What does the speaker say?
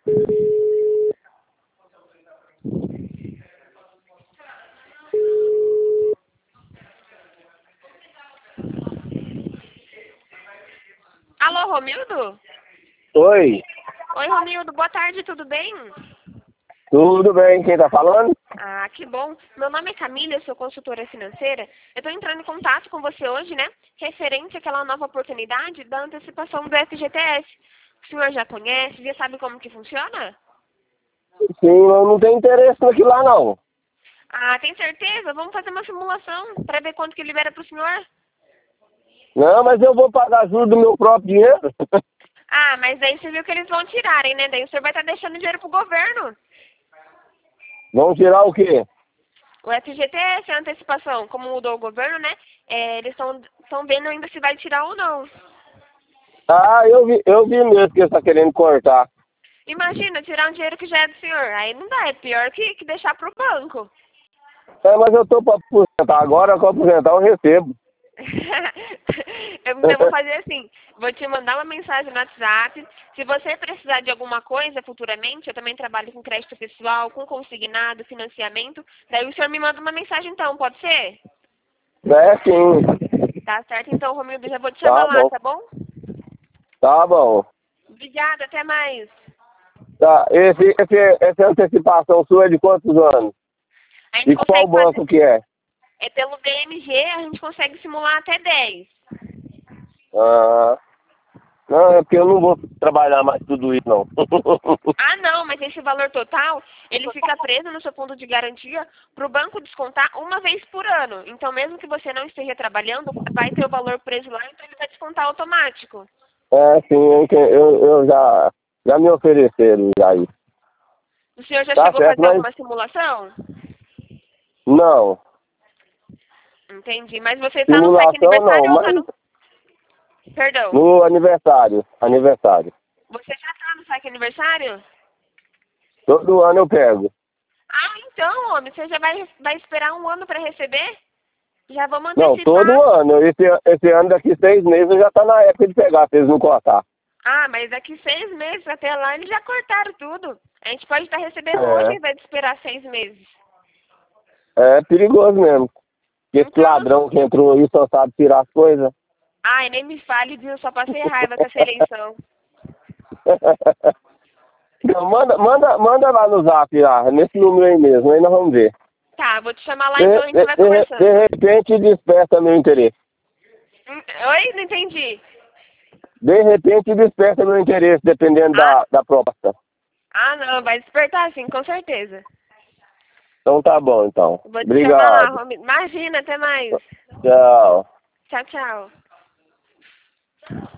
Alô, Romildo? Oi, Oi, Romildo, boa tarde, tudo bem? tudo bem? Quem tá falando? Ah, que bom. Meu nome é Camila, eu sou consultora financeira. Eu estou entrando em contato com você hoje, né? Referente àquela nova oportunidade da antecipação do FGTS. O senhor já conhece, já sabe como que funciona? Sim, eu não tenho interesse naquilo lá, não. Ah, tem certeza? Vamos fazer uma simulação para ver quanto que libera para o senhor? Não, mas eu vou pagar juros do meu próprio dinheiro. Ah, mas daí você viu que eles vão tirarem, né? Daí o senhor vai estar deixando dinheiro pro governo. Vão tirar o quê? O FGTS, a antecipação, como mudou o governo, né? Eles estão vendo ainda se vai tirar ou não. Ah, eu vi mesmo que ele tá querendo cortar. Imagina, tirar um dinheiro que já é do senhor. Aí não dá, é pior que deixar pro banco. É, mas eu tô pra aposentar agora, com aposentar eu recebo. Eu vou fazer assim, vou te mandar uma mensagem no WhatsApp. Se você precisar de alguma coisa futuramente, eu também trabalho com crédito pessoal, com consignado, financiamento. Daí o senhor me manda uma mensagem então, pode ser? É, sim. Tá certo, então, Romildo, já vou te chamar Tá lá, bom, tá bom? tá bom. Obrigada, até mais. Tá, essa antecipação sua é de quantos anos? A gente E qual consegue fazer, banco que é? pelo BMG, a gente consegue simular até 10. Ah, não, é porque eu não vou trabalhar mais tudo isso, não. Ah, não, mas esse valor total, ele fica preso no seu fundo de garantia para o banco descontar uma vez por ano. Então, mesmo que você não esteja trabalhando, vai ter o valor preso lá, então ele vai descontar automático. É, sim, eu já me ofereceram já isso. O senhor já Tá chegou a certo, fazer mas alguma simulação? não. Entendi. Mas você está no saque Simulação não, aniversário ou está mas no... Perdão. no aniversário. Aniversário. Você já está no saque aniversário? Todo ano eu pego. Ah, então, homem, você já vai esperar um ano para receber? Já vamos Não, todo antecipar. ano. Esse ano daqui 6 meses já tá na época de pegar, se eles não cortar. Ah, mas daqui 6 meses até lá eles já cortaram tudo. A gente pode estar recebendo hoje É, e vai esperar 6 meses. é perigoso mesmo. Esse Então, ladrão que entrou aí só sabe tirar as coisas. ai, nem me fale, viu? Só passei raiva com essa eleição. Não, manda lá no zap, lá, nesse número aí mesmo, aí nós vamos ver. Tá, vou te chamar lá De, então e a gente vai de conversando. repente desperta meu interesse. Oi? Não entendi. De repente desperta meu interesse, dependendo Ah, da proposta. não, vai despertar sim, com certeza. Então tá bom, então. Vou te chamar lá, Obrigado. Romy. Imagina, até mais. Tchau. Tchau, tchau.